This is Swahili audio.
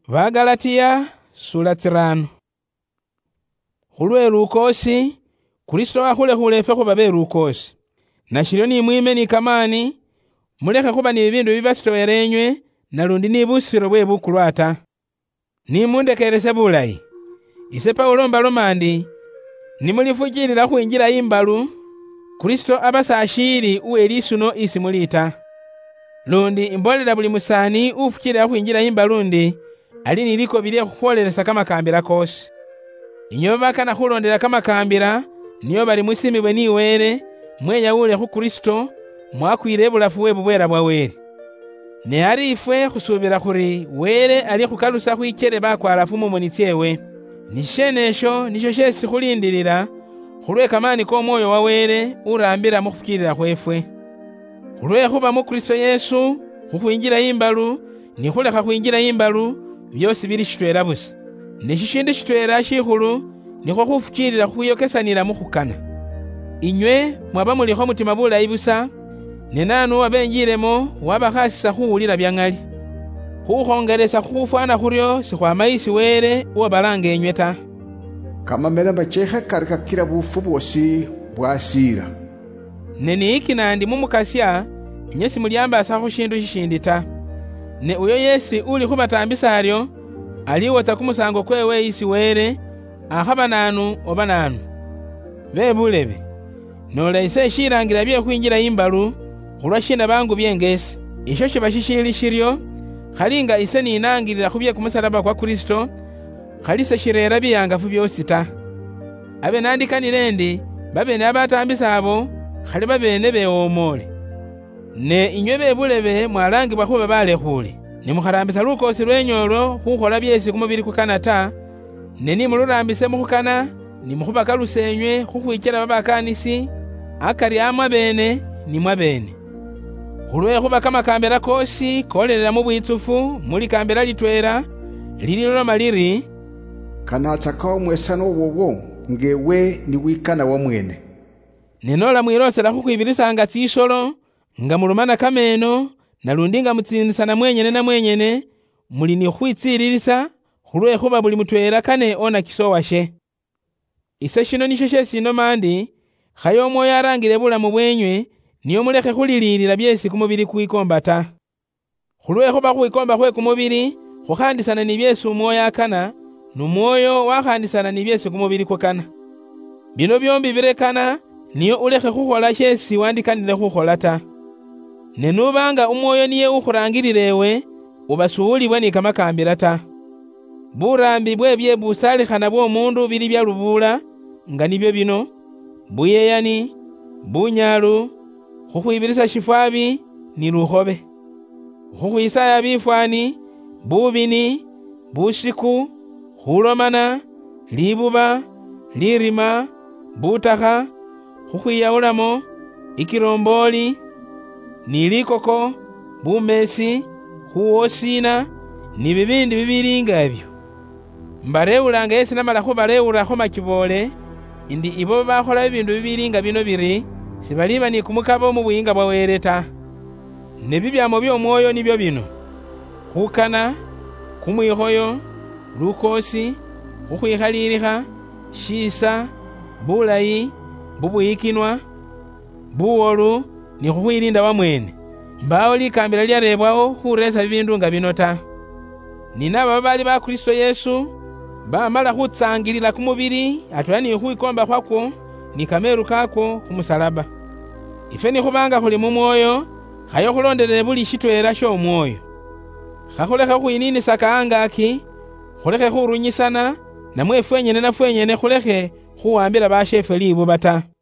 Bagalatiya sura 5. Khulwe lukosi Kristo akhulehule efe khuba be lukosi. Nashilo ni mwime ni kamani mulekhe khuba ni bibindu bibasitoera enywe nalundi ni busiro bwe bukulwata. Nimundekerese bulayi. Ise Paulo mbaloma ndi nimulifujilila khwinjila imbalu Kristo abasashili uwe lisuno isi mulita. Lundi imbolela buli musani ufukilila khwinjila imbalu ndi ali niliko bilye khukhwolelesa kamakambila kosi. Inyo bakana khulondela kamakambila niyo bali musimibwe ni wele mweyawule khu Kristo mwakwile bulafu bwe bubwela bwa wele. Ne ari ifwe khusubila khuri wele ali khukalusa khwikele bakwalafu mumonityewe. Nishenesho nisho shesi khulindilila khulwe kamani ko moyo wa wele urambila mu khufukilila khwefwe. Khulwe khuba mu Kristo Yesu khukhwinjila imbalu ni khulekha khwinjila imbalu byosi bili shitwela busa. Nishishindi shitwela shikhulu nikho khufukilila khwiyokesanila mu khukana. Inywe mwaba mulikho mutima bulayi busa nenanu wabenjilemo wabakhasisa khuwulila byangali. Khukhongelesa khufwana khuryo sikhwama isi wele uwabalanga enywe ta. Kamamela machekha karika kila bufu bwosi bwasira. Neni iki nandi mumukasya inyesi mulyambasa khushindu shishindi ta. Ne uyo Yesi uli khubatambisa alyo aliwota kumusango kwewe isi wele akhaba nanu oba nanu. Bebulebe nola ise shirangira bye khwinjila imbalu khulwa shina bangu byengesi. Isho shiba shishili shiryo khalinga ise ninangilila khubye kumusalaba kwa Kristo khalise shirera biyangafu byosi ta. Abe nandikanile ndi babene abatambisa abo khali babene bewomole. Ne inywe bebulebe mwalangibwa khuba balekhule nimukharambisa lukosi lwenyolo khukhola byesi kumubili kukana ta. Ne nimulurambise mukhukana nimukhubaka lusenywe khukhwichela babakanisi akari amwa bene nimwa bene. Khulwe khuba kamakambela kosi kolelela mu bwitsufu muli kambela litwela lililoma liri kanatsaka omwesano wowo ngewe ni wikana wa mwene. Nenola mwirosela khukhwibilisanga tsisolo nga mulumana kameno nalundi nga mutsinisana mwenyene na mwenyene muli ni khwitsililisa khulwe khuba buli mutwela kane ona kisowa she. Ise shino nisho shesino mandi khayo omwoyo arangile bulamu bwenywe niyo mulekhe khulililila byesi kumubili kwikomba ta. Khulwe khuba khwikomba khwe kumubili khukhandisana ni byesi umwoyo akana numwoyo wakhandisana ni byesi kumubili kwakana. Bino byombi birekana niyo ulekhe khukhola shesi wandikanile khukhola ta. Nenubanga umwoyo niye ukhurangililewe ubasuulibwa ni kamakambila ta. Burambi bwebye busalikhana bw'omundu bili bya lubula nga nibyo bino buyeyani bunyalu khukhwibilisa shifwabi ni lukhobe khukhwisaya bifwani bubini bushiku khulomana libuba lirima butakha khukhwiyawulamo ikiromboli ni likoko bumesi khuwosina ni bibindi bibili nga ebyo. Mbarewulanga Yesi namala khubalewulakho makibole indi ibo bakhola bibindu bibili nga bino biri sibaliba ni kumukaba mu buyinga bwa wele ta. Ne bibyamo by'omwoyo nibyo bino khukana kumwikhoyo lukosi khukhwikhalilika shisa bulayi bubuyikinwa buwolu ni khukhwilinda wamwene. Mbawo likambila lyarebwawo khuresa bibindu nga bino ta. Ninaba bali ba Kristo Yesu bamala khutsangilila kumubili atwala ni khwikomba khwakwo ni kameru kako kumusalaba. Ife ni khubanga khuli mu mwoyo khayo khulondelele buli shitwela sh'omwoyo. Khakhulekhe khwininisa kaangaki khulekhe khurunyisana namwe fwenyene na fwenyene khulekhe khuwambila bashefe libuba ta.